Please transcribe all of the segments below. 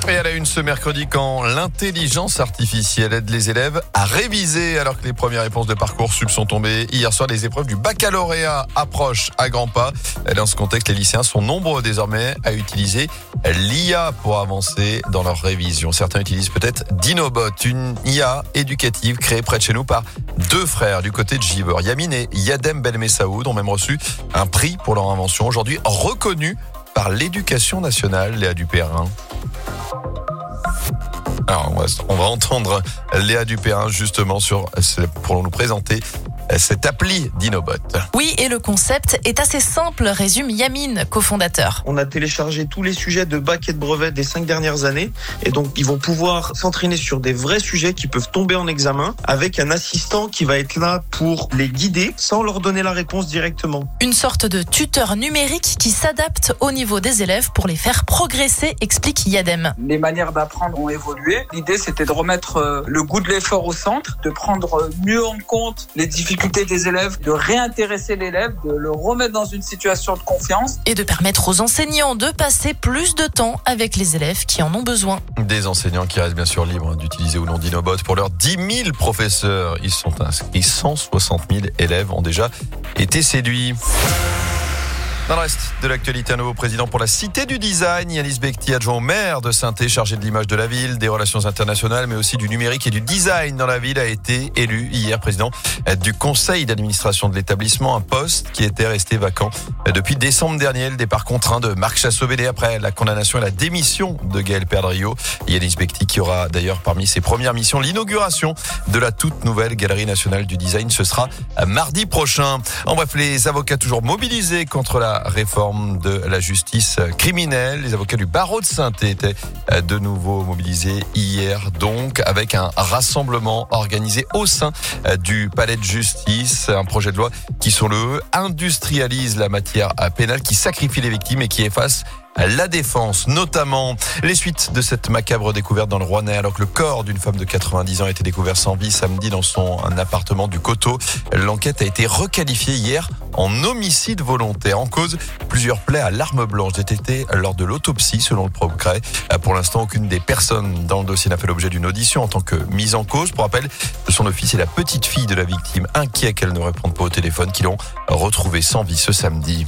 Et à la une ce mercredi, quand l'intelligence artificielle aide les élèves à réviser alors que les premières réponses de Parcoursup sont tombées. Hier soir, les épreuves du baccalauréat approchent à grands pas. Dans ce contexte, les lycéens sont nombreux désormais à utiliser l'IA pour avancer dans leur révision. Certains utilisent peut-être Dinobot, une IA éducative créée près de chez nous par deux frères du côté de Givor. Yamine et Yadem Belmessaoud ont même reçu un prix pour leur invention, aujourd'hui reconnu par l'Éducation nationale. Léa Dupérin. Alors, on va entendre Léa Dupérin justement pour nous présenter cette appli Dinobot. Oui, et le concept est assez simple, résume Yamine, cofondateur. On a téléchargé tous les sujets de bac et de brevet des 5 dernières années. Et donc, ils vont pouvoir s'entraîner sur des vrais sujets qui peuvent tomber en examen avec un assistant qui va être là pour les guider sans leur donner la réponse directement. Une sorte de tuteur numérique qui s'adapte au niveau des élèves pour les faire progresser, explique Yadem. Les manières d'apprendre ont évolué. L'idée, c'était de remettre le goût de l'effort au centre, de prendre mieux en compte les difficultés des élèves, de réintéresser l'élève, de le remettre dans une situation de confiance. Et de permettre aux enseignants de passer plus de temps avec les élèves qui en ont besoin. Des enseignants qui restent bien sûr libres d'utiliser ou non Dinobot. Pour leurs 10 000 professeurs, ils sont inscrits. 160 000 élèves ont déjà été séduits. Dans le reste de l'actualité, un nouveau président pour la Cité du Design. Yanis Bekti, adjoint au maire de Saint-Thé, chargé de l'image de la ville, des relations internationales, mais aussi du numérique et du design dans la ville, a été élu hier président du conseil d'administration de l'établissement, un poste qui était resté vacant depuis décembre dernier. Le départ contraint de Marc Chassot-Bellé après la condamnation et la démission de Gaël Perdriau. Yanis Bekti qui aura d'ailleurs parmi ses premières missions l'inauguration de la toute nouvelle Galerie nationale du design. Ce sera mardi prochain. En bref, les avocats toujours mobilisés contre la réforme de la justice criminelle. Les avocats du barreau de Saint-Thé étaient de nouveau mobilisés hier, donc avec un rassemblement organisé au sein du palais de justice. Un projet de loi qui, selon eux, industrialise la matière pénale, qui sacrifie les victimes et qui efface la défense, notamment. Les suites de cette macabre découverte dans le Rouennais, alors que le corps d'une femme de 90 ans a été découvert sans vie samedi dans son appartement du Coteau. L'enquête a été requalifiée hier en homicide volontaire. En cause, plusieurs plaies à l'arme blanche détectées lors de l'autopsie, selon le progrès. Pour l'instant, aucune des personnes dans le dossier n'a fait l'objet d'une audition en tant que mise en cause. Pour rappel, son office et la petite fille de la victime, inquiets qu'elle ne réponde pas au téléphone, qui l'ont retrouvée sans vie ce samedi.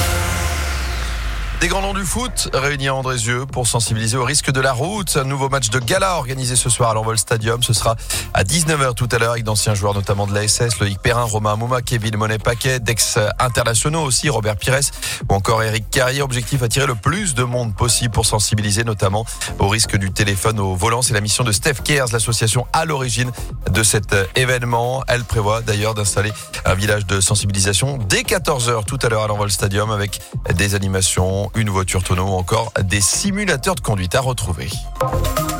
Des grands noms du foot réunis à Andrézieux pour sensibiliser au risque de la route. Un nouveau match de gala organisé ce soir à l'Envol Stadium. Ce sera à 19h tout à l'heure avec d'anciens joueurs notamment de l'ASS, Loïc Perrin, Romain Mouma, Kevin Monet-Paquet, d'ex-internationaux aussi, Robert Pires ou encore Eric Carrier. Objectif, attirer le plus de monde possible pour sensibiliser notamment au risque du téléphone au volant. C'est la mission de Steph Cares, l'association à l'origine de cet événement. Elle prévoit d'ailleurs d'installer un village de sensibilisation dès 14h tout à l'heure à l'Envol Stadium avec des animations, une voiture tonneau ou encore des simulateurs de conduite à retrouver.